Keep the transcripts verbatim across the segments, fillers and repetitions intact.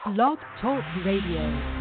Blog Talk Radio.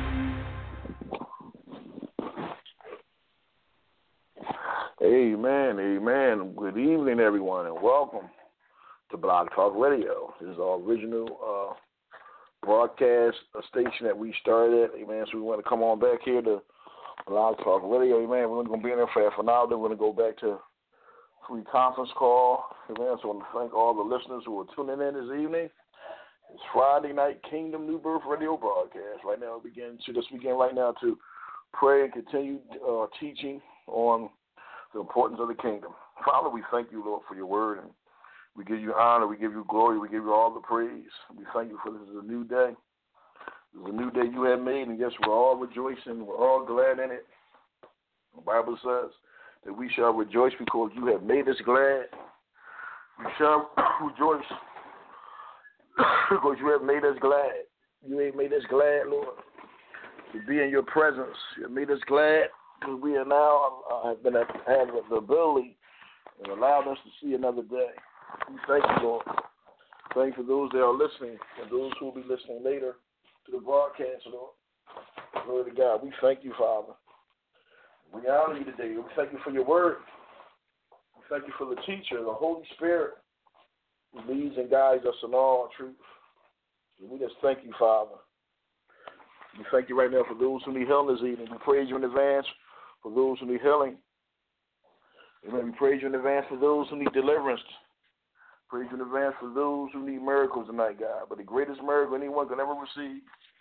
Amen, amen. Good evening, everyone, and welcome to Blog Talk Radio. This is our original uh, broadcast station that we started. Amen. So we want to come on back here to Blog Talk Radio. Amen. We're going to be in there for half an hour. Then we're going to go back to free conference call. Amen. So I want to thank all the listeners who are tuning in this evening. It's Friday night Kingdom New Birth Radio broadcast. Right now, we begin to just begin right now to pray and continue uh, teaching on the importance of the kingdom. Father, we thank you, Lord, for your word, and we give you honor, we give you glory, we give you all the praise. We thank you for this is a new day. This is a new day you have made, and yes, we're all rejoicing. We're all glad in it. The Bible says that we shall rejoice because you have made us glad. We shall rejoice because you have made us glad. You have made us glad, Lord, to be in your presence. You have made us glad because we are now uh, have been have the ability and allowed us to see another day. We thank you, Lord. Thank you for those that are listening and those who will be listening later to the broadcast, Lord. Glory to God. We thank you, Father. We honor you today. We thank you for your word. We thank you for the teacher, the Holy Spirit, who leads and guides us in all truth. And we just thank you, Father. We thank you right now for those who need healing this evening. We praise you in advance for those who need healing. Amen. We praise you in advance for those who need deliverance. Praise you in advance for those who need miracles tonight, God. But the greatest miracle anyone can ever receive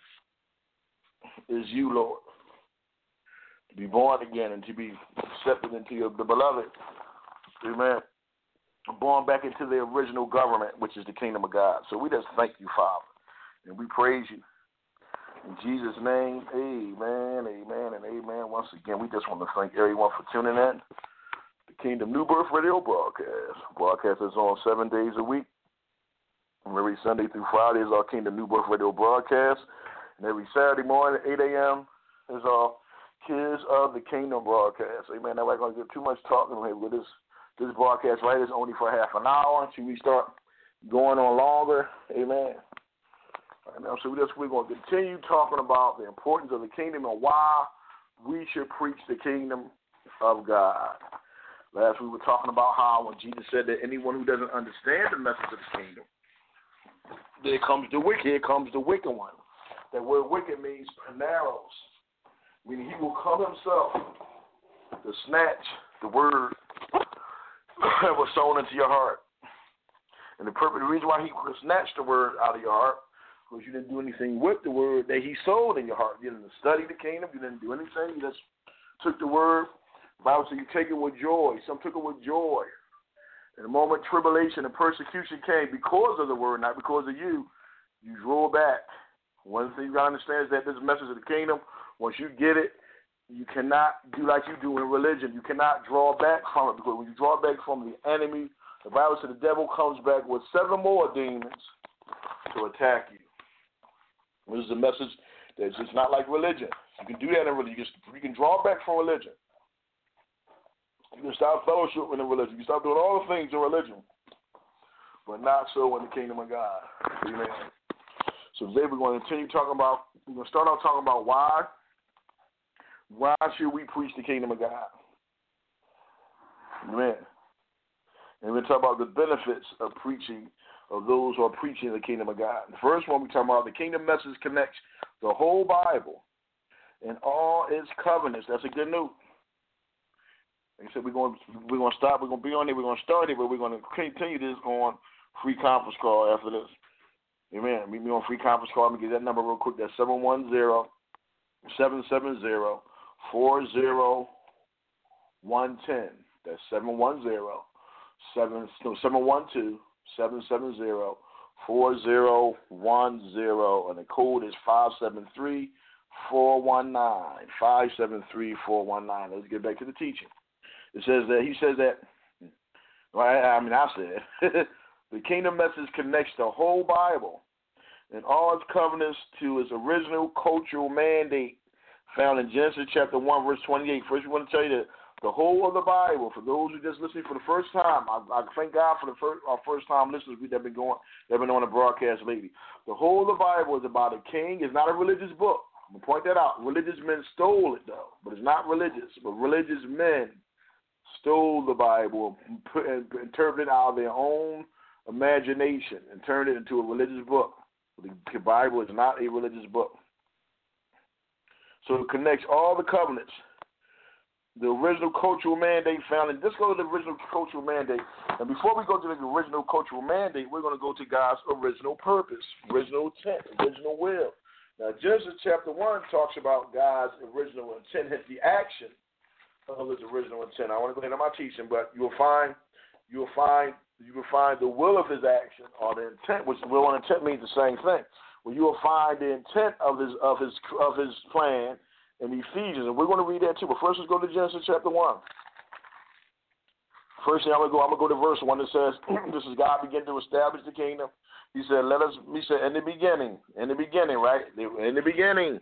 is you, Lord. To be born again and to be accepted into your, the beloved. Amen. Born back into the original government, which is the kingdom of God. So we just thank you, Father. And we praise you. In Jesus' name, amen, amen, and amen. Once again, we just want to thank everyone for tuning in. The Kingdom New Birth Radio broadcast. Broadcast is on seven days a week. And every Sunday through Friday is our Kingdom New Birth Radio broadcast. And every Saturday morning at eight a.m. is our Kids of the Kingdom broadcast. Amen. Now, we're not going to get too much talking here, but this, this broadcast right is only for half an hour until we start going on longer. Amen. Right now, so we just, we're going to continue talking about the importance of the kingdom and why we should preach the kingdom of God. Last we were talking about how when Jesus said that anyone who doesn't understand the message of the kingdom, there comes the wicked, here comes the wicked one. That word wicked means panaros, meaning he will come himself to snatch the word that was sown into your heart. And the purpose, the reason why he could snatch the word out of your heart, because you didn't do anything with the word that he sowed in your heart. You didn't study the kingdom. You didn't do anything. You just took the word. The Bible says you take it with joy. Some took it with joy. In the moment tribulation and persecution came because of the word, not because of you, you draw back. One thing you got to understand is that this message of the kingdom, once you get it, you cannot do like you do in religion. You cannot draw back from it, because when you draw back from the enemy, the Bible says the devil comes back with seven more demons to attack you. This is a message that's just not like religion. You can do that in religion. You can, you can draw back from religion. You can stop fellowship in religion. You can stop doing all the things in religion, but not so in the kingdom of God. Amen. So today we're going to continue talking about, we're going to start out talking about why, why should we preach the kingdom of God? Amen. And we're going to talk about the benefits of preaching, of those who are preaching the kingdom of God. The first one we're talking about, the kingdom message connects the whole Bible and all its covenants. That's a good news. Like I said, we're going, we're going to stop. We're going to be on it. We're going to start it, but we're going to continue this on free conference call after this. Amen. Meet me on free conference call. Let me get that number real quick. That's seven one zero, seven seven zero, four zero one zero. That's seven one zero, seven one two, seven seven zero, four zero one zero, and the code is five seven three, four one nine, five seven three, four one nine. Let's get back to the teaching. It says that, he says that, well, I, I mean, I said, the kingdom message connects the whole Bible and all its covenants to its original cultural mandate found in Genesis chapter one, verse twenty-eight. First, we want to tell you that The whole of the Bible, for those who just listening for the first time, I, I thank God for the first, our first time listeners that have been going, that have been on the broadcast lately. The whole of the Bible is about a king. It's not a religious book. I'm gonna point that out. Religious men stole it though, but it's not religious. But religious men stole the Bible and, put, and interpreted it out of their own imagination and turned it into a religious book. The Bible is not a religious book. So it connects all the covenants. The original cultural mandate found in, let's go to the original cultural mandate. And before we go to the original cultural mandate, we're going to go to God's original purpose, original intent, original will. Now, Genesis chapter one talks about God's original intent, hence the action of his original intent. I want to go into my teaching, but you'll find, you'll find, you will find the will of his action or the intent, which will and intent means the same thing. Well, you will find the intent of his of his of his plan in Ephesians, and we're going to read that too. But first, let's go to Genesis chapter one. First thing I'm going to go, I'm going to go to verse one that says, "This is God beginning to establish the kingdom." He said, "Let us." He said, "In the beginning, in the beginning, right? In the beginning,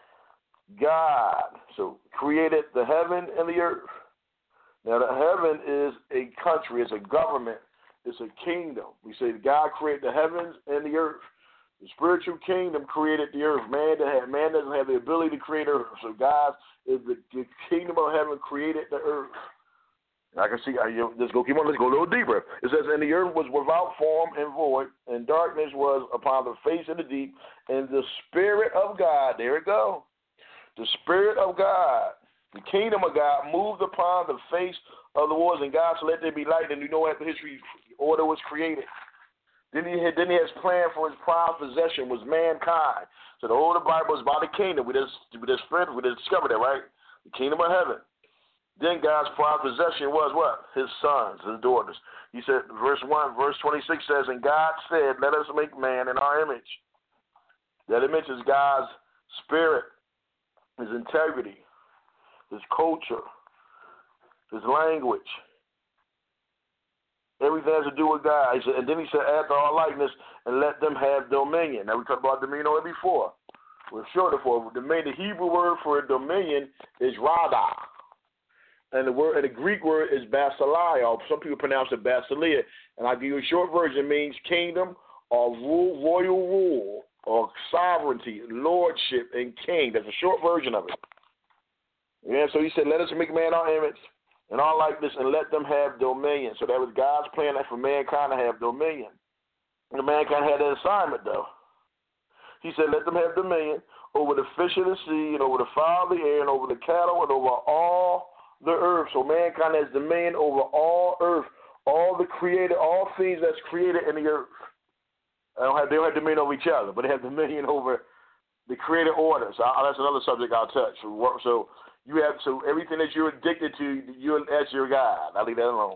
God so created the heaven and the earth." Now, the heaven is a country, it's a government, it's a kingdom. We say God created the heavens and the earth. The spiritual kingdom created the earth. Man, man doesn't have the ability to create earth. So God is the, the kingdom of heaven created the earth. And I can see, let's go keep on, let's go a little deeper. It says, "And the earth was without form and void, and darkness was upon the face of the deep, and the Spirit of God," there it go, "the Spirit of God, the kingdom of God, moved upon the face of the waters, and God said, let there be light." And you know after history, order was created. Then he had, then he has planned for his prime possession was mankind. So the whole of the Bible is about the kingdom. We just we just we just discovered that, right? The kingdom of heaven. Then God's prime possession was what? His sons, his daughters. He said, verse one, verse twenty-six says, "And God said, let us make man in our image." That image is God's spirit, his integrity, his culture, his language. Everything has to do with God. He said, and then he said, "After our likeness, and let them have dominion." Now, we talked about dominion already before. We're sure before. Dominion, the Hebrew word for dominion is radah. And the word, and the Greek word is basileia, or some people pronounce it basileia. And I'll give you a short version. It means kingdom or rule, royal rule or sovereignty, lordship, and king. That's a short version of it. Yeah, so he said, "Let us make man our image and our likeness, and let them have dominion." So that was God's plan, that for mankind to have dominion. And mankind had an assignment, though. He said, "Let them have dominion over the fish of the sea, and over the fowl of the air, and over the cattle, and over all the earth." So mankind has dominion over all earth, all the created, all things that's created in the earth. They don't have, they don't have dominion over each other, but they have dominion over the created order. So I, that's another subject I'll touch. So, so you have so everything that you're addicted to, you're that's your God. I'll leave that alone.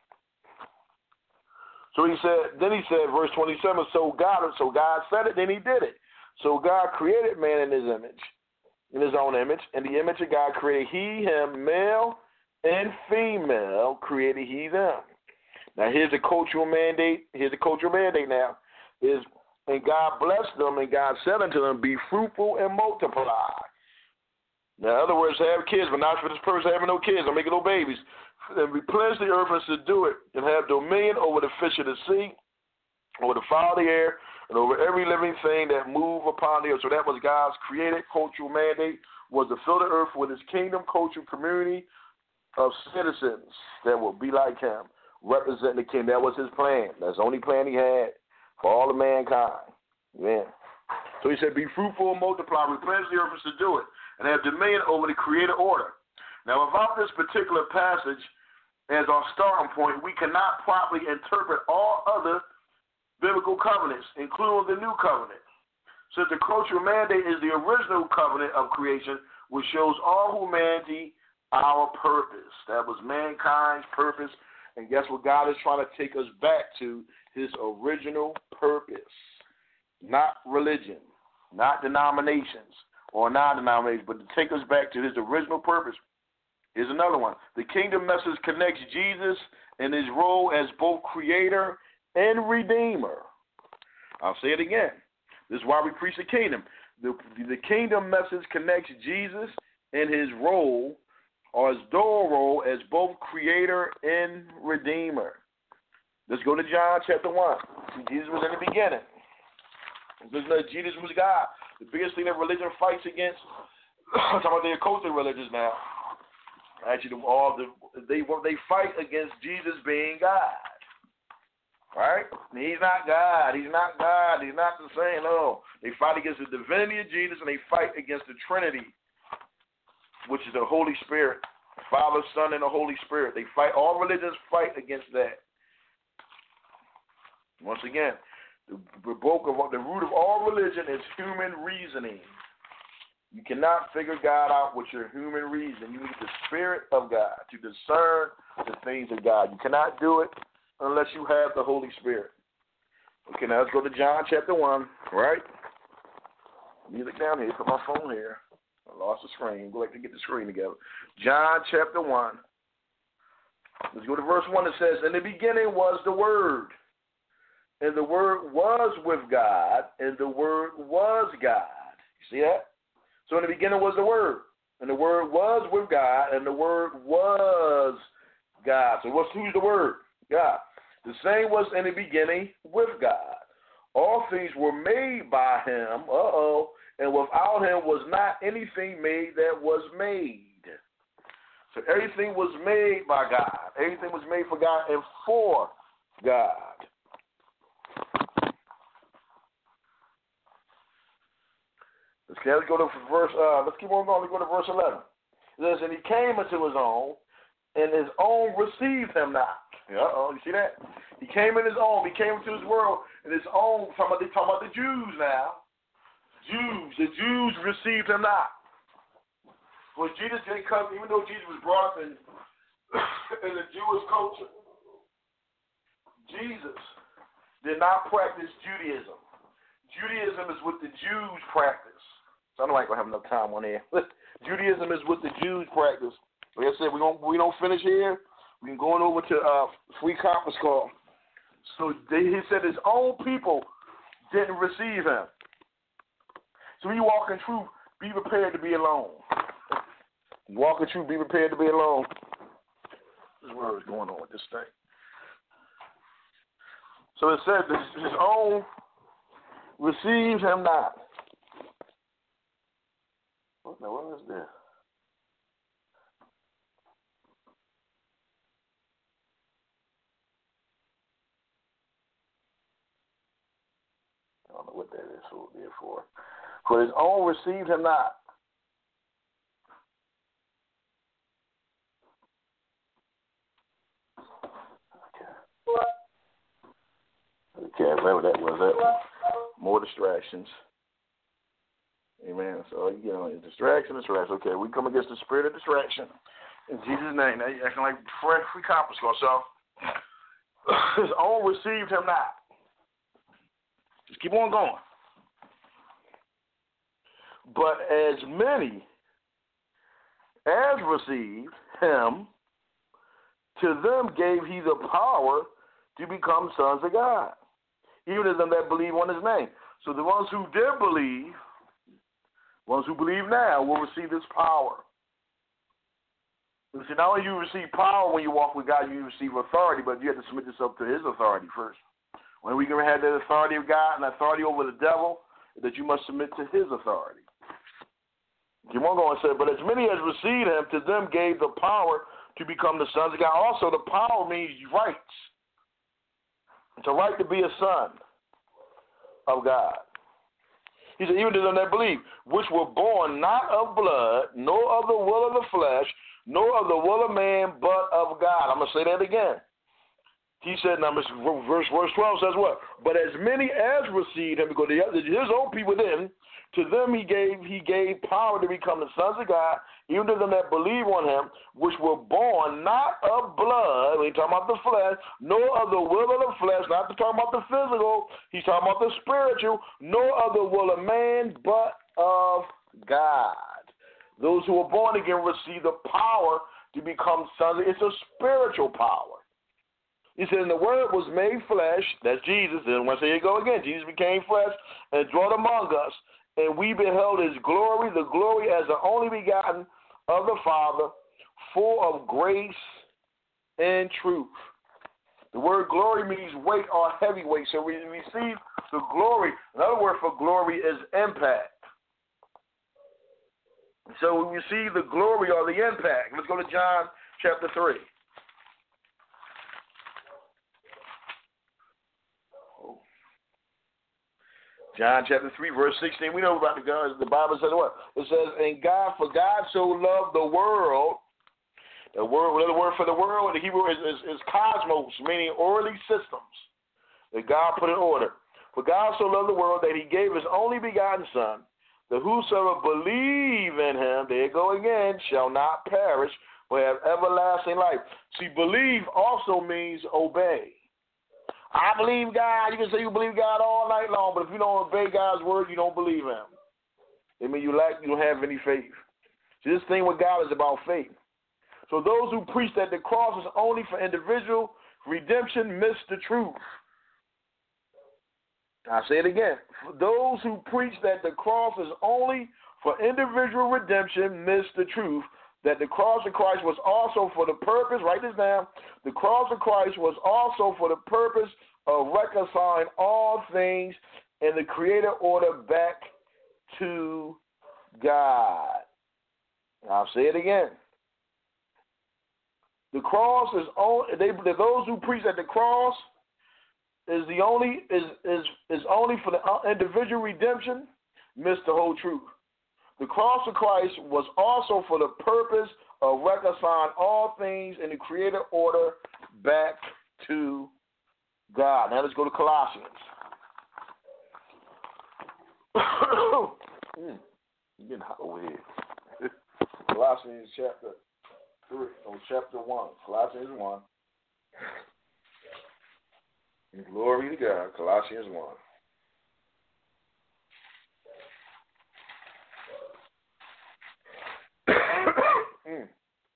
So he said, then he said, verse twenty-seven, so God, so God said it, then he did it. So God created man in his image, in his own image, and the image of God created he, him, male and female created he them. Now here's a cultural mandate. Here's a cultural mandate now. Is and God blessed them, and God said unto them, "Be fruitful and multiply." Now, in other words, have kids, but not for this person having no kids, don't make no babies. And replenish the earth and subdue it, and have dominion over the fish of the sea, over the fowl of the air, and over every living thing that move upon the earth. So that was God's created cultural mandate, was to fill the earth with his kingdom, cultural community of citizens that will be like him, representing the king. That was his plan. That's the only plan he had for all of mankind. Yeah. So he said, "Be fruitful and multiply, replenish the earth and subdue it, and have dominion over the created order." Now, without this particular passage as our starting point, we cannot properly interpret all other biblical covenants, including the new covenant. Since the cultural mandate is the original covenant of creation, which shows all humanity our purpose. That was mankind's purpose. And guess what? God is trying to take us back to his original purpose. Not religion, not denominations or non-denominations, but to take us back to his original purpose. Here's another one. The kingdom message connects Jesus and his role as both creator and redeemer. I'll say it again. This is why we preach the kingdom. The, the kingdom message connects Jesus and his role or as thorough as both creator and redeemer. Let's go to John chapter one. Jesus was in the beginning. Jesus was God. The biggest thing that religion fights against, I'm talking about the occultic religions now. Actually, all the they they fight against Jesus being God. Right? He's not God. He's not God. He's not the same. No. They fight against the divinity of Jesus, and they fight against the Trinity, which is the Holy Spirit, Father, Son, and the Holy Spirit. They fight. All religions fight against that. Once again, the, the, bulk of, the root of all religion is human reasoning. You cannot figure God out with your human reason. You need the Spirit of God to discern the things of God. You cannot do it unless you have the Holy Spirit. Okay, now let's go to John chapter one, right? Music down here. Put my phone here. I lost the screen. Go back to get the screen together. John chapter one. Let's go to verse one. It says, in the beginning was the Word, and the Word was with God, and the Word was God. You see that? So in the beginning was the Word, and the Word was with God, and the Word was God. So what's who's the Word? God. The same was in the beginning with God. All things were made by him, uh-oh, and without him was not anything made that was made. So everything was made by God. Everything was made for God and for God. Let's, let's go to verse, uh, let's keep on going. Let's go to verse eleven. It says, and he came into his own, and his own received him not. Uh-oh, you see that? He came in his own. He came into his world, and his own, talking about, they talking about the Jews now. Jews, the Jews received him not. Well, Jesus didn't come, even though Jesus was brought up in, in the Jewish culture, Jesus did not practice Judaism. Judaism is what the Jews practice. So I know I ain't going to have enough time on here. Judaism is what the Jews practice. Like I said, we don't, we don't finish here. We can go on over to uh, free conference call. So they, he said his own people didn't receive him. So when you walk in truth, be prepared to be alone. Walk in truth, be prepared to be alone. This is what is going on with this thing. So it said his, his own received him not. What the what is this? I don't know what that is for. for. For his own received him not. Okay. Okay, whatever that was. That more distractions. Amen. So, you know, distraction, distraction. Okay, we come against the spirit of distraction. In Jesus' name. Now you're acting like free conference call. So, his own received him not. Just keep on going. But as many as received him, to them gave he the power to become sons of God, even as them that believe on his name. So the ones who did believe, ones who believe now, will receive this power. You see, not only do you receive power when you walk with God, you receive authority, but you have to submit yourself to his authority first. When we can have the authority of God and authority over the devil, that you must submit to his authority. Keep on going and say, but as many as received him, to them gave the power to become the sons of God. Also, the power means rights. It's a right to be a son of God. He said, even to them that believe, which were born not of blood, nor of the will of the flesh, nor of the will of man, but of God. I'm going to say that again. He said, now, verse, verse twelve says what? But as many as received him, because the other, his own people didn't, to them he gave he gave power to become the sons of God, even to them that believe on him, which were born not of blood, he's talking about the flesh, nor of the will of the flesh, not talking about the physical, he's talking about the spiritual, nor of the will of man, but of God. Those who are born again receive the power to become sons. It's a spiritual power. He said, and the word was made flesh, that's Jesus, and once here you go again, Jesus became flesh and dwelt among us, and we beheld his glory, the glory as the only begotten of the Father, full of grace and truth. The word glory means weight or heavyweight. So we receive the glory. Another word for glory is impact. So we receive the glory or the impact. Let's go to John chapter three. John chapter three, verse sixteen. We know about the God. The Bible says what? It says, and God, for God so loved the world. The word, another word for the world in the Hebrew is, is, is cosmos, meaning orderly systems that God put in order. For God so loved the world that he gave his only begotten Son, that whosoever believe in him, there you go again, shall not perish, but have everlasting life. See, believe also means obey. I believe God. You can say you believe God all night long, but if you don't obey God's word, you don't believe him. It means you lack, you don't have any faith. See, this thing with God is about faith. So those who preach that the cross is only for individual redemption miss the truth. I'll say it again. For those who preach that the cross is only for individual redemption miss the truth, that the cross of Christ was also for the purpose, write this down, the cross of Christ was also for the purpose of reconciling all things in the created order back to God. I'll say it again. The cross is only, they, those who preach that the cross is the only is is is only for the individual redemption miss the whole truth. The cross of Christ was also for the purpose of reconciling all things in the created order back to God. Now let's go to Colossians. mm, you're getting hot over here. Colossians chapter three, or chapter one. Colossians one. Glory to God. Colossians one. mm.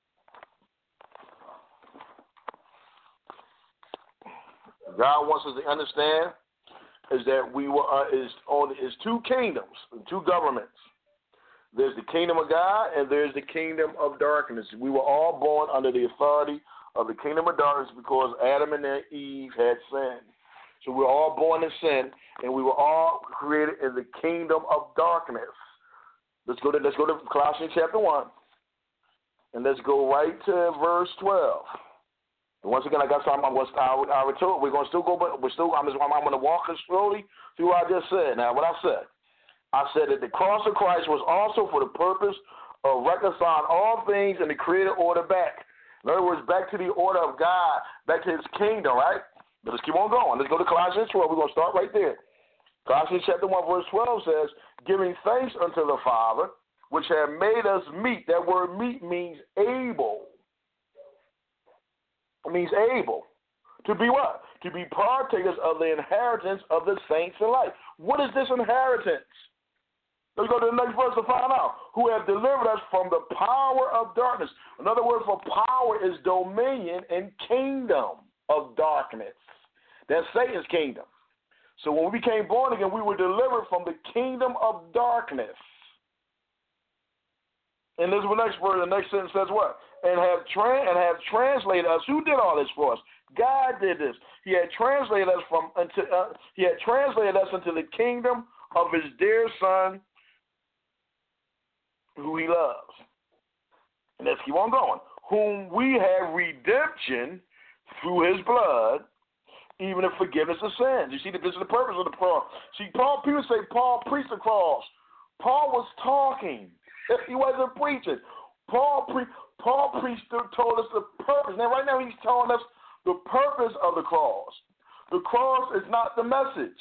God wants us to understand is that we were uh, is on is two kingdoms, two governments. There's the kingdom of God and there's the kingdom of darkness. We were all born under the authority of the kingdom of darkness because Adam and Eve had sinned. So we were all born in sin, and we were all created in the kingdom of darkness. Let's go to let's go to Colossians chapter one, and let's go right to verse twelve. And once again, I got something I'm going to I retold. We're going to still go, but we're still I'm just I'm going to walk us slowly through what I just said. Now, what I said, I said that the cross of Christ was also for the purpose of reconciling all things in the created order back. In other words, back to the order of God, back to his kingdom, right? But let's keep on going. Let's go to Colossians twelve. We're going to start right there. Colossians chapter one, verse twelve says, giving thanks unto the Father, which have made us meet. That word meet means able. It means able. To be what? To be partakers of the inheritance of the saints in light. What is this inheritance? Let's go to the next verse to find out. Who have delivered us from the power of darkness. Another word for power is dominion and kingdom of darkness. That's Satan's kingdom. So when we became born again, we were delivered from the kingdom of darkness. And this is the next verse. The next sentence says what? And have tra- and have translated us. Who did all this for us? God did this. He had translated us from into. Uh, he had translated us into the kingdom of his dear Son, who he loves. And let's keep on going. Whom we have redemption through his blood, even the forgiveness of sins. You see, this is the purpose of the cross. See, Paul, people say Paul preached the cross. Paul was talking. He wasn't preaching. Paul, pre- Paul preached, told us the purpose. Now, right now, he's telling us the purpose of the cross. The cross is not the message.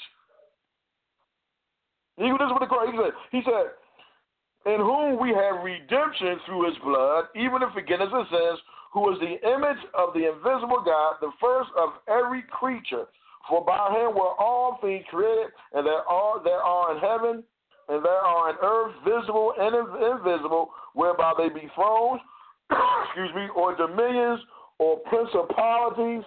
He, this is what the cross, he said. He said, in whom we have redemption through his blood, even the forgiveness of sins, who is the image of the invisible God, the first of every creature. For by him were all things created, and there are there are in heaven, and there are in earth, visible and invisible, whereby they be thrones, excuse me, or dominions, or principalities,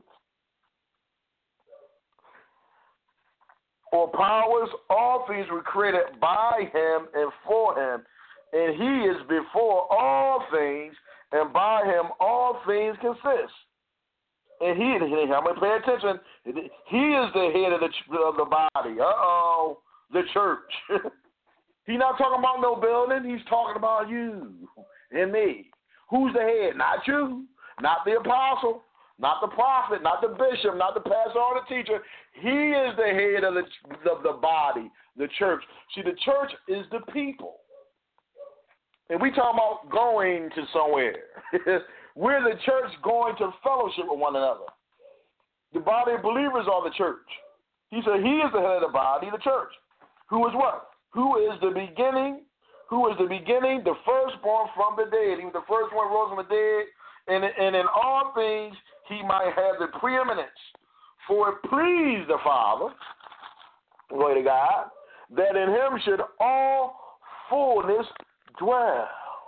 or powers. All things were created by him and for him, and he is before all things, and by him all things consist. And he, I'm going to pay attention, he is the head of the, of the body. Uh-oh, the church. He's not talking about no building. He's talking about you and me. Who's the head? Not you, not the apostle, not the prophet, not the bishop, not the pastor or the teacher. He is the head of the, of the body, the church. See, the church is the people. And we talk about going to somewhere. We're the church going to fellowship with one another. The body of believers are the church. He said he is the head of the body, the church. Who is what? Who is the beginning? Who is the beginning? The firstborn from the dead. He was the first one rose from the dead. And, and in all things he might have the preeminence. For it pleased the Father, glory to God, that in him should all fullness dwell.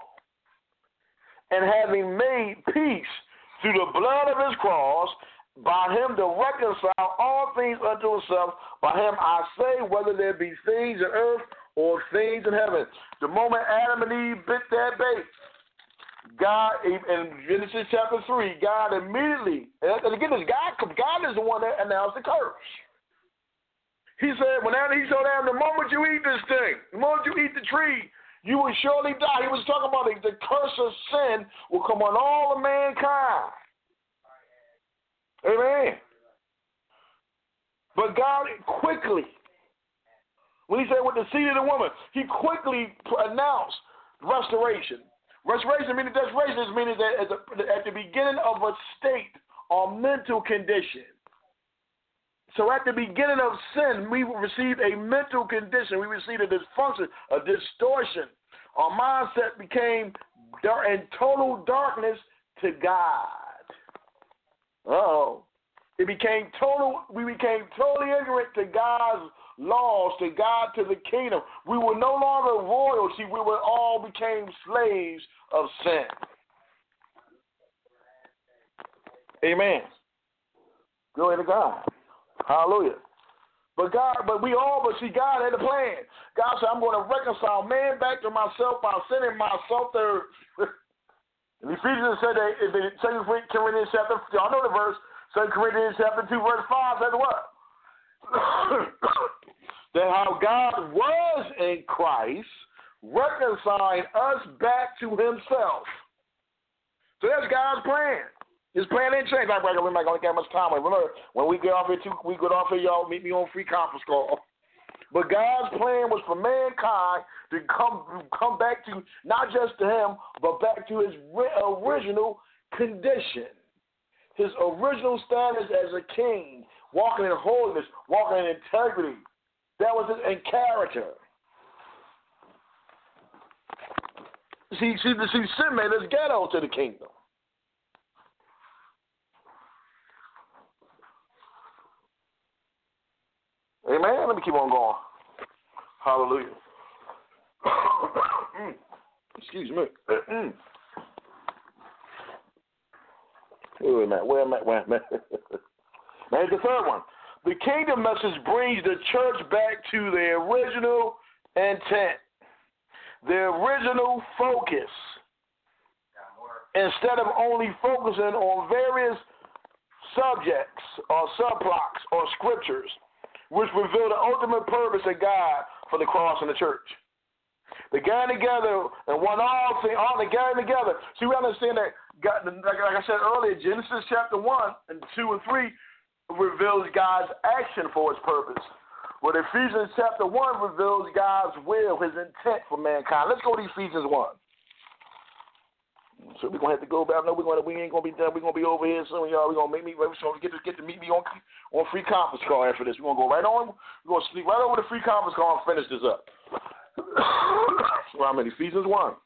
And having made peace through the blood of his cross, by him to reconcile all things unto himself, by him I say, whether there be things in earth or things in heaven. The moment Adam and Eve bit that bait, God, in Genesis chapter three, God immediately, and again, this God, God is the one that announced the curse. He said, when Adam, he told Adam, the moment you eat this thing, the moment you eat the tree, you will surely die. He was talking about the, the curse of sin will come on all of mankind. Amen. But God quickly, when he said with the seed of the woman, he quickly announced restoration. Restoration meaning restoration means that at the, at the beginning of a state or mental condition. So at the beginning of sin, we received a mental condition. We received a dysfunction, a distortion. Our mindset became in total darkness to God. Uh-oh. It became total, we became totally ignorant to God's laws, to God, to the kingdom. We were no longer royalty. We were all became slaves of sin. Amen. Glory to God. Hallelujah. But God, but we all, but see, God had a plan. God said, I'm going to reconcile man back to myself by sending myself there. And Ephesians said that in the Second Corinthians chapter, y'all know the verse, Second Corinthians chapter two, verse five says what? That how God was in Christ, reconciling us back to himself. So that's God's plan. His plan didn't change. I'm not going to get much time. Remember, when we get off here, two, we get off here, y'all meet me on free conference call. But God's plan was for mankind to come come back to not just to him, but back to his original condition, his original status as a king, walking in holiness, walking in integrity. That was his in character. See, see, see, sin made us ghetto to the kingdom. Amen. Let me keep on going. Hallelujah. Excuse me. Wait a minute. Where am I? Wait a minute. Now here's the third one. The kingdom message brings the church back to their original intent, their original focus, instead of only focusing on various subjects or subplots or scriptures, which reveal the ultimate purpose of God for the cross and the church. They gathered together and one all thing, all they gathered together. See, we understand that God, like, like I said earlier, Genesis chapter one and two and three reveals God's action for his purpose. Well, Ephesians chapter one reveals God's will, his intent for mankind. Let's go to Ephesians one. So we're gonna have to go back. No, we're gonna we ain't gonna be done. We're gonna be over here soon, y'all. We're gonna make me we're gonna get to get to meet me on on free conference call after this. We're gonna go right on. We're gonna sleep right over the free conference call and finish this up. So I'm in Ephesians one.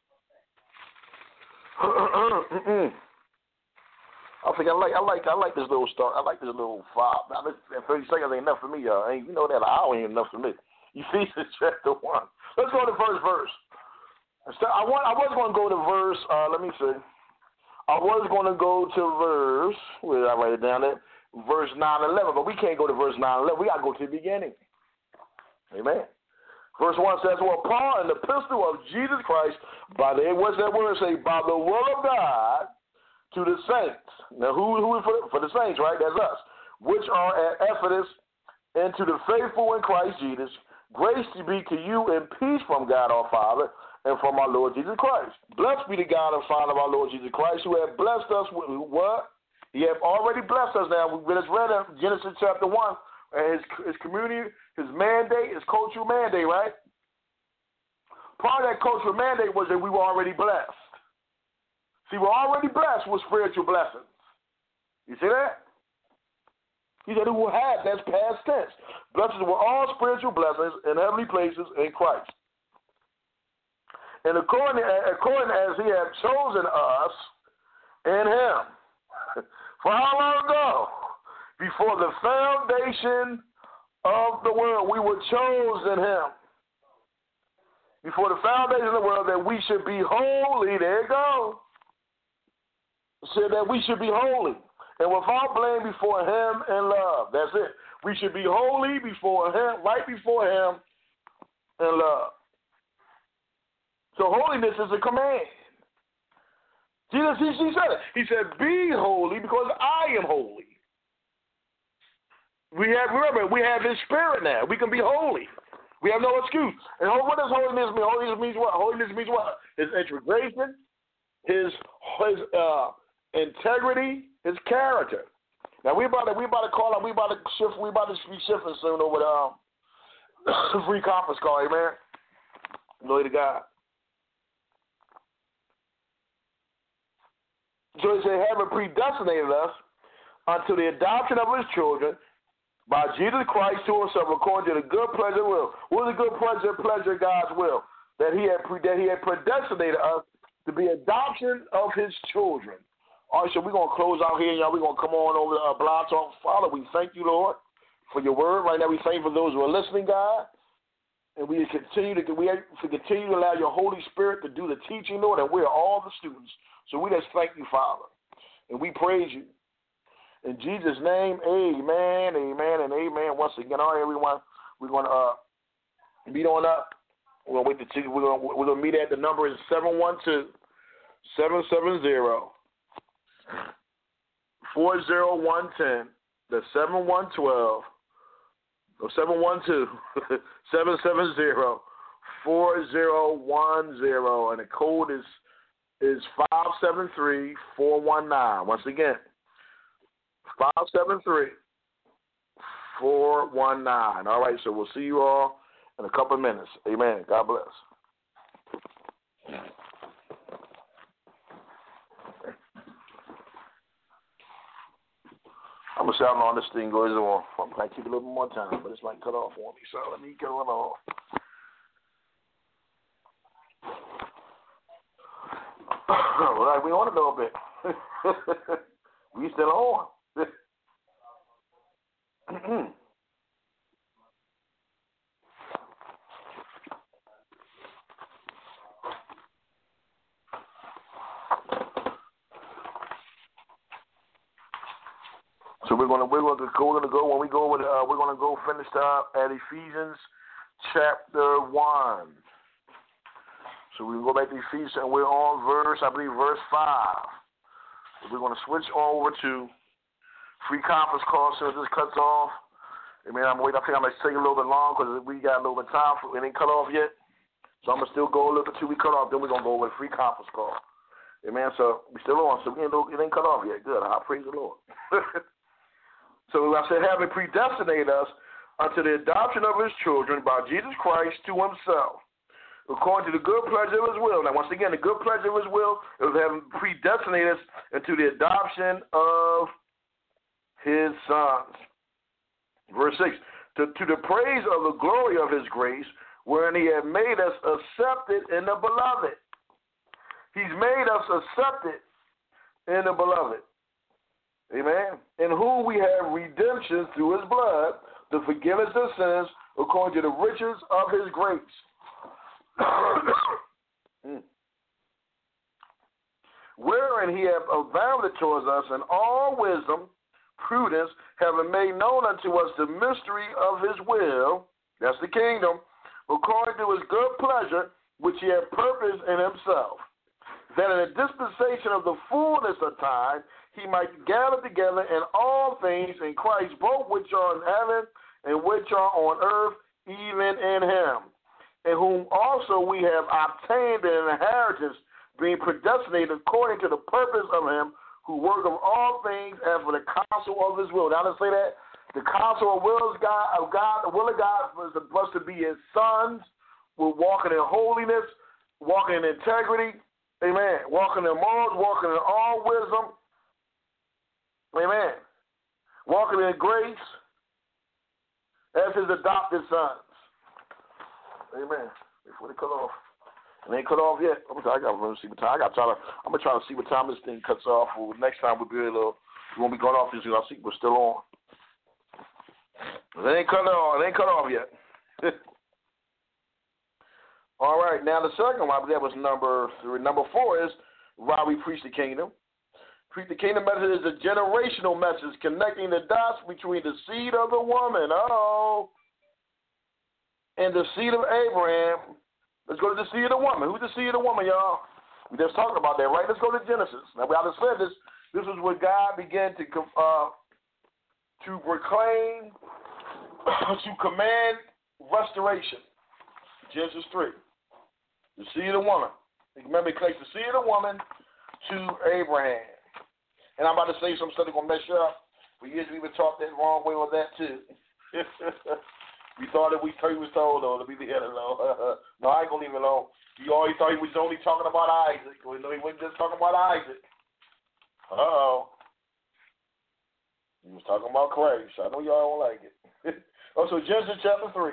I think I like I like I like this little start. I like this little five. Now, thirty seconds ain't enough for me, y'all. Ain't you know that an hour ain't enough for me. Ephesians chapter one. Let's go to the first verse. I want. I was going to go to verse. Uh, let me see. I was going to go to verse. Where did I write it down? There, verse nine eleven. But we can't go to verse nine eleven. We got to go to the beginning. Amen. Verse one says, well, Paul, an epistle of Jesus Christ, by the, what's that word say? By the will of God, to the saints. Now, who, who is for, for the saints, right? That's us. Which are at Ephesus, and to the faithful in Christ Jesus, grace to be to you and peace from God our Father and from our Lord Jesus Christ. Blessed be the God and Father of our Lord Jesus Christ, who have blessed us with what? He have already blessed us now. We just read in Genesis chapter one. And his, his community, his mandate, his cultural mandate, right? Part of that cultural mandate was that we were already blessed. See, we're already blessed with spiritual blessings. You see that? He said, who will have, that's past tense. Blessings were all spiritual blessings in heavenly places in Christ. And according, according as he had chosen us in him. For how long ago? Before the foundation of the world, we were chosen in him. Before the foundation of the world, that we should be holy. There you go. Said that we should be holy and without blame before him in love. That's it. We should be holy before him, right before him in love. So holiness is a command. Jesus, he, he said it. He said, be holy because I am holy. We have, remember, we have his spirit now. We can be holy. We have no excuse. And what does holiness mean? Holiness means what? Holiness means what? His integration, his his uh, integrity, his character. Now we about to we about to call out. We about to shift. We about to be shifting soon over the um, free conference call. Amen. Glory to God. So he said, having predestinated us unto the adoption of his children by Jesus Christ to himself, according to the good pleasure will. What is the good pleasure? Pleasure God's will. That he had pre- that he had predestinated us to be adoption of his children. All right, so we're gonna close out here, y'all. We're gonna come on over to uh, Blind Talk. Father, we thank you, Lord, for your word. Right now, we thank you for those who are listening, God, and we continue to we to continue to allow your Holy Spirit to do the teaching, Lord, and we're all the students. So we just thank you, Father, and we praise you. In Jesus' name, amen, amen, and amen. Once again, all right, everyone, we're going to uh, meet on up. We're going to wait to see. We're going we're going to meet at the number is seven one two, seven seven zero, four zero one zero. That's seven one twelve, or seven one two, seven seven zero, four zero one zero, and the code is is five seven three four one nine. Once again, five seven three four one nine. All right, so we'll see you all in a couple of minutes. Amen. God bless. I'm going to shout on this thing goes on. I'm going to keep it a little more time, but it's like cut off on me, so let me get it off. All right, we on a little bit. We still on. So we're gonna we're gonna go we're gonna go when we go with uh, we're gonna go finish up at Ephesians chapter one. So we go back to Ephesians and we're on verse I believe verse five. So we're gonna switch over to free conference call so this cuts off. I mean, I'm waiting. I think I'm gonna take a little bit long because we got a little bit of time. For, it ain't cut off yet, so I'm gonna still go a little bit till we cut off. Then we're gonna go with a free conference call. Amen. So we still on. So we ain't, it ain't cut off yet. Good. I praise the Lord. So I said, having predestinated us unto the adoption of his children by Jesus Christ to himself, according to the good pleasure of his will. Now, once again, the good pleasure of his will is having predestinated us into the adoption of his sons. Verse six, to, to the praise of the glory of his grace, wherein he had made us accepted in the beloved. He's made us accepted in the beloved. Amen. In whom we have redemption through his blood, the forgiveness of sins, according to the riches of his grace. mm. Wherein he hath abounded towards us in all wisdom, prudence, having made known unto us the mystery of his will, that's the kingdom, according to his good pleasure, which he had purposed in himself, that in the dispensation of the fullness of time he might gather together in all things in Christ, both which are in heaven and which are on earth, even in him, in whom also we have obtained an inheritance, being predestinated according to the purpose of him who worketh all things and for the counsel of his will. Now let's say that the counsel of will of God, of God, the will of God was supposed to be his sons. We're walking in holiness, walking in integrity, amen. Walking in morals, walking in all wisdom, amen. Walking in grace as his adopted sons, amen. Before they cut off, and they ain't cut off yet. I'm gonna, I gotta see what time. I gotta try to. I'm gonna try to see what time this thing cuts off. Well, next time we'll be able to. We won't be going off this. I'll see we're still on. They ain't cut off. They ain't cut off yet. All right. Now the second one, that was number three. Number four is why we preach the kingdom. Preach the kingdom message is a generational message connecting the dots between the seed of the woman, oh, and the seed of Abraham. Let's go to the seed of the woman. Who's the seed of the woman, y'all? We just talked about that, right? Let's go to Genesis. Now, we already said this. This is where God began to uh, to proclaim, to command restoration. Genesis three. The seed of the woman. Remember, he placed the seed of the woman to Abraham. And I'm about to say some stuff that's going to mess you up. For years we were taught that wrong way on that, too. We thought that we was told, though, to be the head alone. No, I ain't going to leave it alone. You always thought he was only talking about Isaac. We know he wasn't just talking about Isaac. Uh-oh. He was talking about Christ. I know y'all don't like it. Oh, so Genesis chapter three.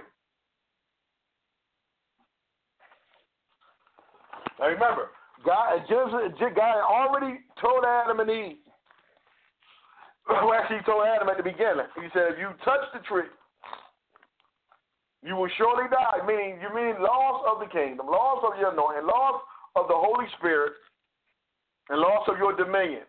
Now remember, God, Genesis, God already told Adam and Eve. Well, actually, he told Adam at the beginning. He said, if you touch the tree, you will surely die. Meaning, you mean loss of the kingdom, loss of your anointing, loss of the Holy Spirit, and loss of your dominion.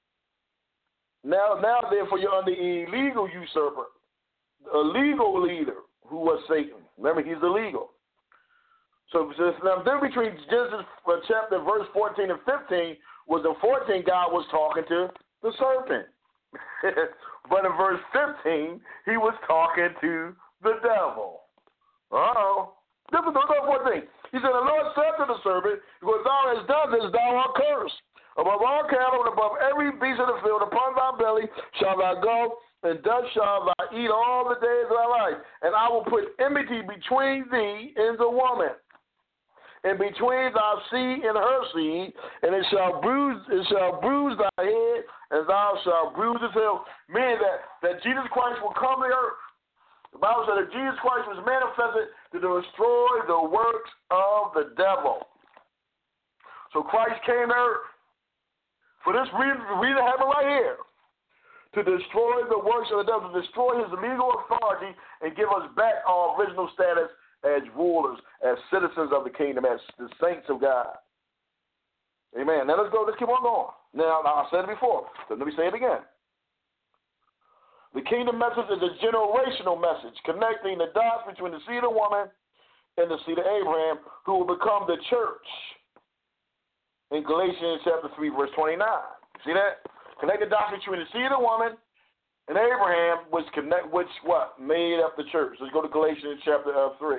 Now, now, therefore, you're under illegal usurper, a legal leader who was Satan. Remember, he's illegal. So, now, then between Genesis chapter verse fourteen and fifteen was in fourteen, God was talking to the serpent. But in verse fifteen, he was talking to the devil. Uh-oh. This is the fourteen. He said, the Lord said to the serpent, because thou hast done this, thou art cursed. Above all cattle and above every beast of the field, upon thy belly shall thou go, and dust shall thou eat all the days of thy life. And I will put enmity between thee and the woman, and between thy seed and her seed, and it shall bruise it shall bruise thy head, and thou shalt bruise his heel. Meaning that, that Jesus Christ will come to earth. The Bible said that Jesus Christ was manifested to destroy the works of the devil. So Christ came to earth for this reason, the reason I have it right here, to destroy the works of the devil, to destroy his legal authority, and give us back our original status as rulers, as citizens of the kingdom, as the saints of God. Amen. Now let's go. Let's keep on going. Now, I said it before, so let me say it again. The kingdom message is a generational message connecting the dots between the seed of woman and the seed of Abraham, who will become the church. In Galatians chapter three, verse twenty-nine. See that? Connect the dots between the seed of woman and Abraham, which connect, which what made up the church. Let's go to Galatians chapter uh, three.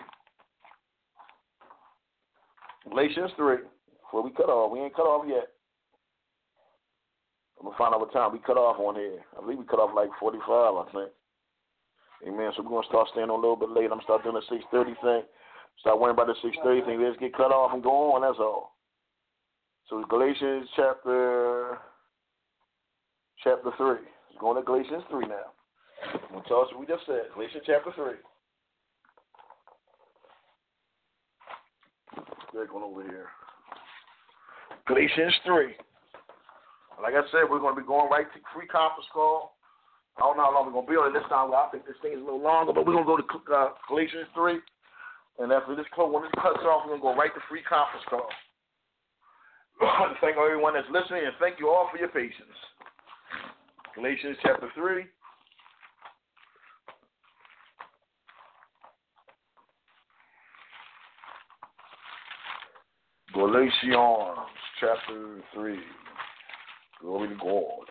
Galatians three. Before we cut off, we ain't cut off yet. I'm gonna find out what time we cut off on here. I believe we cut off like forty-five, I think. Amen. So we're gonna start staying on a little bit late. I'm gonna start doing the six thirty thing. Start worrying about the six thirty thing. Let's get cut off and go on. That's all. So Galatians chapter chapter three. Let's go to Galatians three now. We'll tell us what we just said. Galatians chapter three. They're going over here. Galatians three. Like I said, we're going to be going right to free conference call. I don't know how long we're going to be on it this time. I think this thing is a little longer, but we're going to go to uh, Galatians three. And after this call, when this cuts off, we're going to go right to free conference call. Thank everyone that's listening, and thank you all for your patience. Galatians chapter three. Galatians chapter three. Glory to God.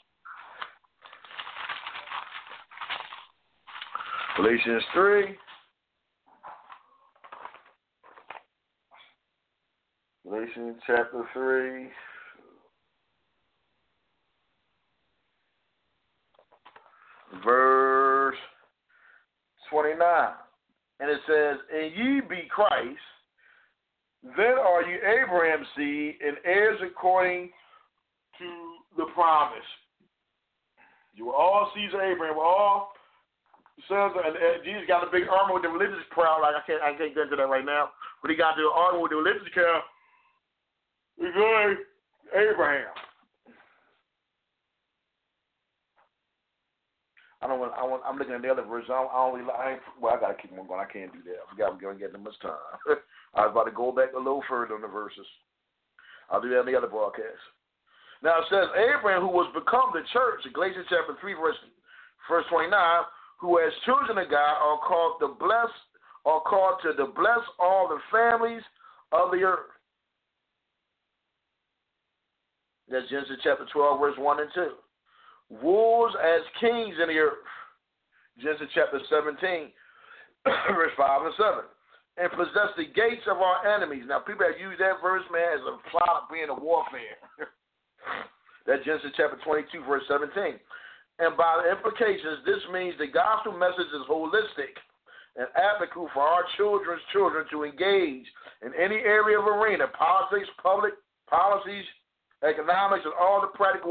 Galatians three. Galatians chapter three. Verse twenty-nine. And it says, and ye be Christ, then are you Abraham's seed and heirs according to the promise. You were all seeds of Abraham, were all sons of, and, and Jesus got a big armor with the religious crowd. Like I can't, I can't get into that right now. But he got the armor with the religious crowd. He's going Abraham. I don't want. I want. I'm looking at the other verse. I don't. I, don't really, I ain't, well, I gotta keep on going. I can't do that. I forgot we're gonna get that much time. I was about to go back a little further on the verses. I'll do that in the other broadcast. Now it says Abraham, who was become the church, in Galatians chapter three, verse verse twenty-nine, who as children of God are called to bless, are called to the bless all the families of the earth. That's Genesis chapter twelve, verse one and two. Rules as kings in the earth. Genesis chapter seventeen, verse five and seven. And possess the gates of our enemies. Now, people have used that verse, man, as a plot of being a warfare. That's Genesis chapter twenty-two, verse seventeen. And by the implications, this means the gospel message is holistic and applicable for our children's children to engage in any area of arena, politics, public policies, economics, and all the practical